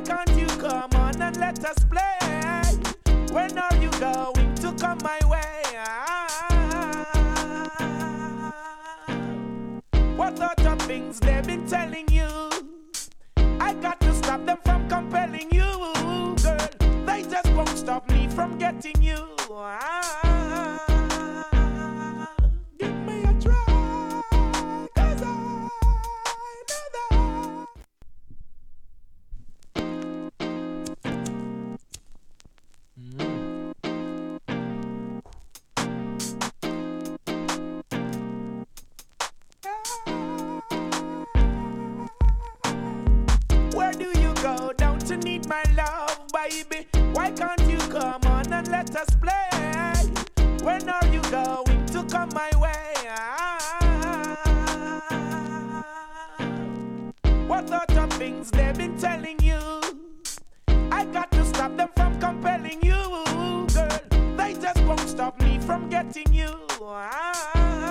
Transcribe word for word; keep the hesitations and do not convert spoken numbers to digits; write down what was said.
can't you come on and let us play? When are you going to come my way? What other things they've been telling you? I got to stop them from compelling you, girl. They just won't stop me from getting you. Give me a try, 'cause I know that. Where do you go down to need my love, baby? Why can't you come on and let us play? When are you going to come my way? What other things they've been telling you? I got to stop them from compelling you, girl. They just won't stop me from getting you.